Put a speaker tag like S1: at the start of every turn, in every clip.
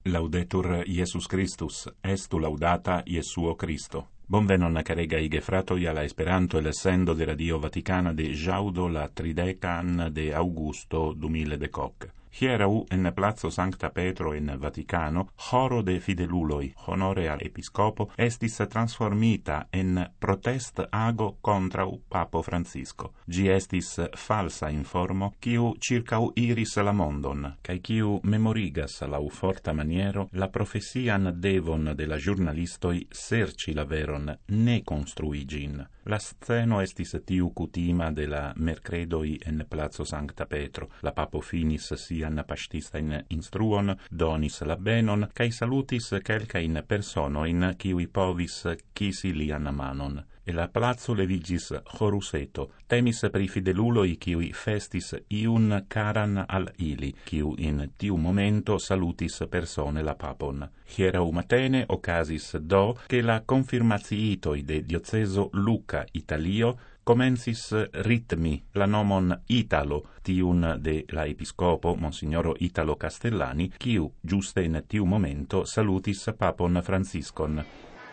S1: Laudetur Iesus Christus, estu laudata Iesuo Christo. Bonvenon caregai gefratoi alla Esperanto el essendo de Radio Vaticana de jaudo la 30 de Augusto 2010. Hierau en Plazo Sancta Petro in Vaticano, choro de fideluloi, honore al episcopo, estis transformita en protest ago contra Papo Francisco. Gi estis falsa informo, quiu circau iris la mondon, cae quiu memorigas lau forta maniero la profesian devon de la giornalistoi serci la veron, ne construigin. La sceno estis tiu cutima de la mercredoi en Plazo Sancta Petro. La papo finis sian pastistain instruon, donis la benon, cae salutis quelcain personoin quiui povis chisi lian manon. E la plazo levigis choruseto, temis pri fideluloi quiui festis iun caran al ili, quiu in tiu momento salutis persone la papon. Hierau matene ocasis do che la confirmaziitoi de dioceso Lucca Italio comencis ritmi la nomon Italo, tiun de la episcopo Monsignoro Italo Castellani, quiu giuste in tiu momento salutis papon Franciscon.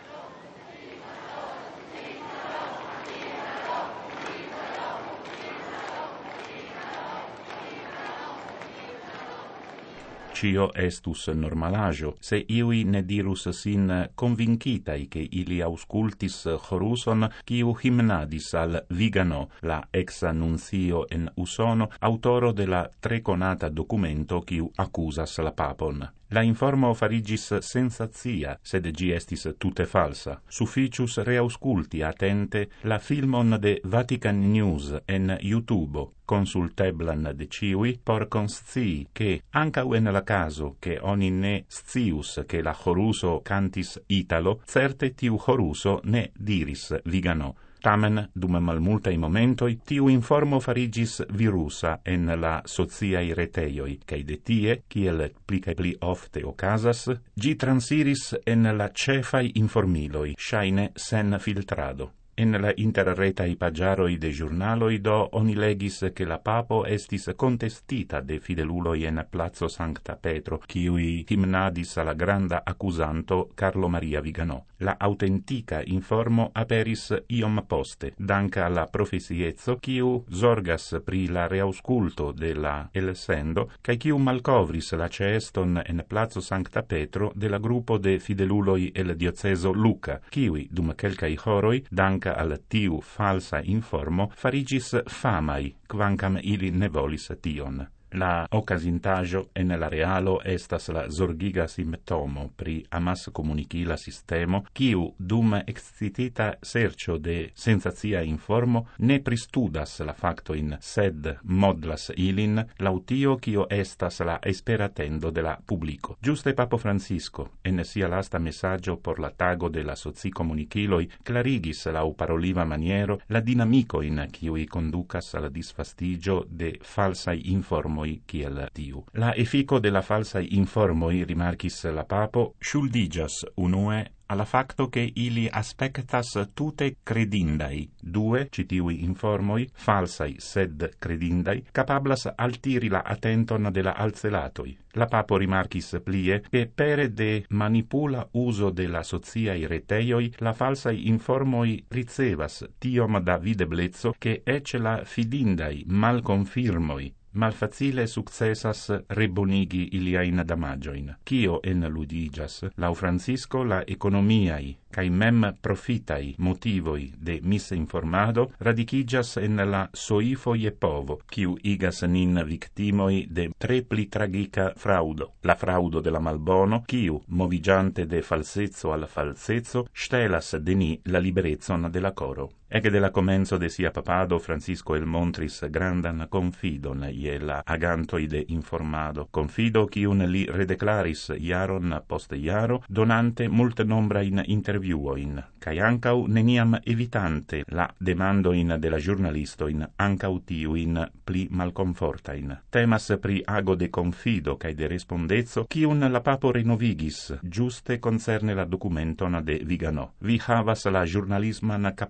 S1: Cio estus normalajo, se iui ne dirus sin convincitai che ili auscultis choruson quiu himnadis al Vigano, la ex nuncio en Usono, autoro de la treconata documento quiu accusas la papon. La informo farigis sensazia, sed gi estis tute falsa. Sufficius reausculti attente la filmon de Vatican News en YouTube, consulteblan de ciui, por conscii che, ancau en la caso che oni ne scius che la choruso cantis Italo, certe tiu choruso ne diris Vigano. Tamen, dum malmultai momentoi, tiu informo farigis virusa en la sociai reteioi, cae de tie, kiel pli cae pli ofte ocasas, gi transiris en la cefai informiloi, shaine sen filtrado. En la interretai pagiaroi de giurnaloi do oni legis che la papo estis contestita de fideluloi en Plazo Sancta Petro, quiui himnadis alla granda accusanto Carlo Maria Vigano. La autentica informo aperis iom poste, danca alla profesiezzo, quiu zorgas pri la reausculto de la elsendo, cae quiu malcovris la ceeston en Plazo Sancta Petro de la gruppo de fideluloi el dioceso Lucca, quiui, dum quelcai horoi, danca al tiu falsa informo, farigis famai, quancam ili ne volis tion. La ocasintajo en la realo estas la zorgiga simptomo pri amas comunicila sistemo, quiu dum excitita sercio de sensazia informo ne pristudas la factoin, sed modlas ilin lautio quio estas la esperatendo de la publico. Giuste Papo Francisco, en sia lasta messaggio por la tago de la soci comuniciloi, clarigis lau paroliva maniero la dinamicoin quiui conducas al disfastigio de falsai informoi kiel tiu. La effico de la falsai informoi, rimarchis la papo, shuldigas unue alla facto che ili aspectas tute credindai. Due, citiui informoi, falsai sed credindai, capablas altiri la attenton de la alcelatoi. La papo rimarchis plie che pere de manipula uso de la sociai reteioi, la falsai informoi ricevas tiom da videblezzo che ecce la fidindai malconfirmoi malfacile successas rebonigi iliain damagioin. Cio enludigas, lau Francisco, la economiai, cae mem profitai motivoi de misinformado radicigas en la soifoi e povo, quiu igas nin victimoi de trepli tragica fraudo. La fraudo de la malbono, quiu, movigiante de falsezzo al falsezzo, stelas de ni la liberezzon de la coro. Ege de la comenzo de sia papado, Francisco el montris grandan confidon ie la agantoi de informado. Confido quiun li redeclaris iaron post iaro, donante multe nombrain interviuoin, cae ancau neniam evitante la demandoin de la giornalistoin, ancau tiuin pli malconfortain. Temas pri ago de confido cae de respondezzo, quiun la papo renovigis, giuste concerne la documenton de Vigano. Vi havas la giornalisman capablon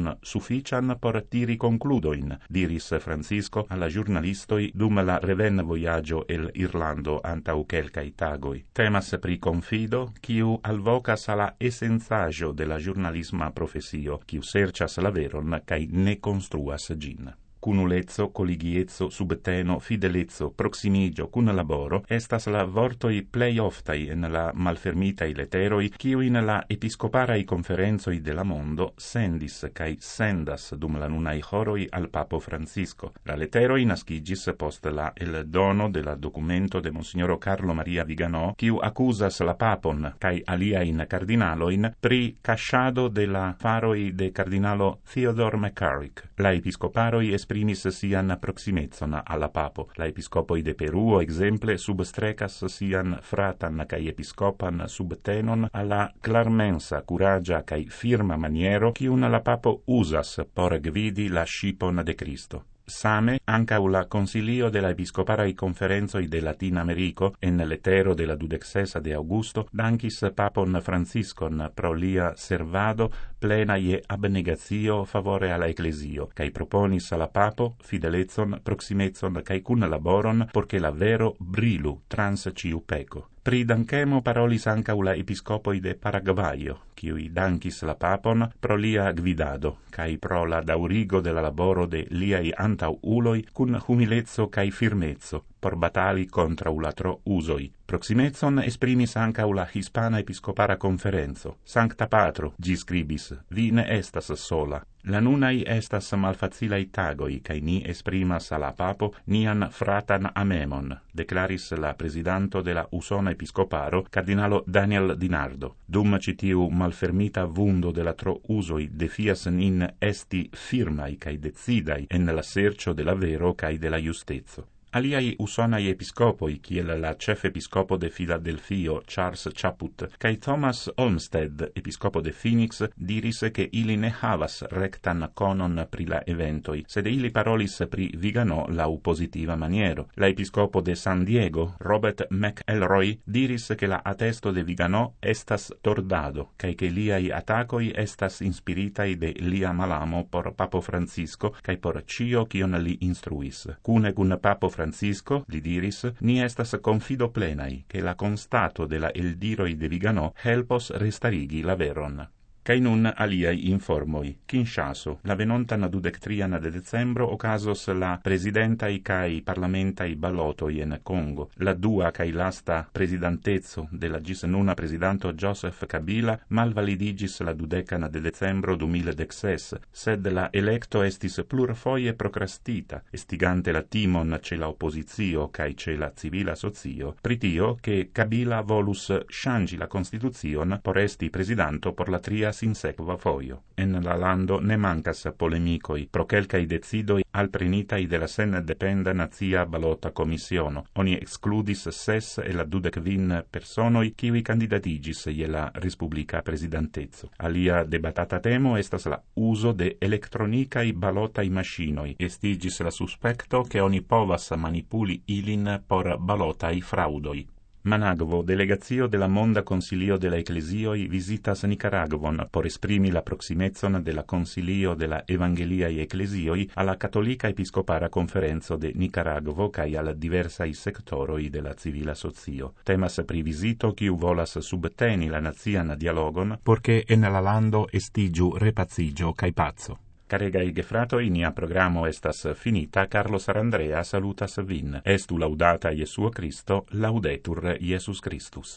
S1: suffician por tiri concludoin, diris Francisco alla giornalistoi dum la reven voyaggio el Irlando antau quelcai tagoi. Temas pri confido, quiu alvocas alla essenzaggio de la giornalisma professio, quiu sercias la veron cae ne construas gin. Cunulezzo, colligiezzo, subteno, fidelezzo, proximigio, cun laboro, estas la vortoi plei oftai en la malfermitai letteroi, quiu in la episcoparai conferenzoi de la mondo sendis cae sendas dum la nunai horoi al Papo Francisco. La letteroi nascigis post la el dono de la documento de Monsignoro Carlo Maria Viganò, quiu accusas la Papon cae aliain cardinaloin pri casciado de la faroi de cardinalo Theodore McCarrick. La episcoparoi esprimis sian proximezon alla papo. La episcopoi de Peruo, exemple, substrecas sian fratan cae episcopan subtenon alla clarmensa, curagia cae firma maniero quiun la papo usas por gvidi la scipon de Cristo. Same, ancau la Consilio de la Episcoparai Conferenzoi de Latin Americo, en lettero de la 26 de Augusto, dancis Papon Franciscon pro lia servado plena ie abnegatio favore alla Ecclesio, cae proponis alla Papo fidelezon, proximezon cae cun laboron, porche la vero brilu trans ciu peco. Pridanchemo parolis ancau la episcopoi de Paraguaio, quiui dancis la Papon pro lia gvidado, cae pro la daurigo de la laboro de liai antau uloi cun humilezzo cae firmezzo, por batali contra ulatro usoi. Proximezon esprimis ancau la Hispana Episcopara Conferenzo. Sancta Patro, gi scribis, vi ne estas sola. La nunai estas malfacilai tagoi, cae ni esprimas alla Papo nian fratan amemon, declaris la presidanto de la Usona Episcoparo, cardinalo Daniel Dinardo. Dum citiu malfermita vundo de la tro usoi defias nin esti firmai cae decidai en la sercio de la vero cae de la justezzo. Aliai usonai episcopoi, kiel la chef episcopo de Filadelfio, Charles Chaput, cae Thomas Olmsted, episcopo de Phoenix, diris che ili ne havas rectan conon pri la eventoi, sed ili parolis pri Viganò lau positiva maniero. La episcopo de San Diego, Robert McElroy, diris che la attesto de Viganò estas tordado, cae che liai attacoi estas inspiritai de lia malamo por Papo Francisco, cae por cio cion li instruis. Cune cun Papo Francisco, li diris, ni estas confido plenai, che la constato de la eldiroi de Viganò helpos restarigi la veron. Cae nun aliai informoi. Kinshaso, la venontan 23 de decembro ocasos la presidentai cae parlamentai ballotoi en Congo. La dua cae lasta presidentezzo de la gis nuna presidanto Joseph Kabila malvalidigis la 20 de decembro 2016, sed la electo estis plurfoje procrastita, estigante la timon ce la oppositio cae ce la civila socio, pritio che Kabila volus changi la Constituzion por esti presidanto por la tria sinsequa foio. En la lando ne mancas polemicoi pro quelcai decidoi alprenitai de la sen-dependa nazia balota commissiono. Oni excludis 6 e la 25 personoi kiwi candidatigis je la respublica presidentezzo. Alia debatata temo estas la uso de electronicai balotai machinoi. Estigis la suspecto che oni povas manipuli ilin por balotai fraudoi. Managvo, delegazio de la Monda Consilio de la Ecclesioi visitas Nicaragvon por esprimi la proximezon de la Consilio de la Evangeliae Ecclesioi alla Cattolica Episcopara Conferenzo de Nicaragvo cae al diversai sectoroi de la civila socio. Temas pri visito quiu volas subteni la nazian dialogon, porche en la lando estigiu repazigio cae pazzo. Caregai gefratoi, nia programo estas finita. Carlo Sarandrea salutas vin. Estu laudata Iesuo Christo, laudetur Iesus Christus.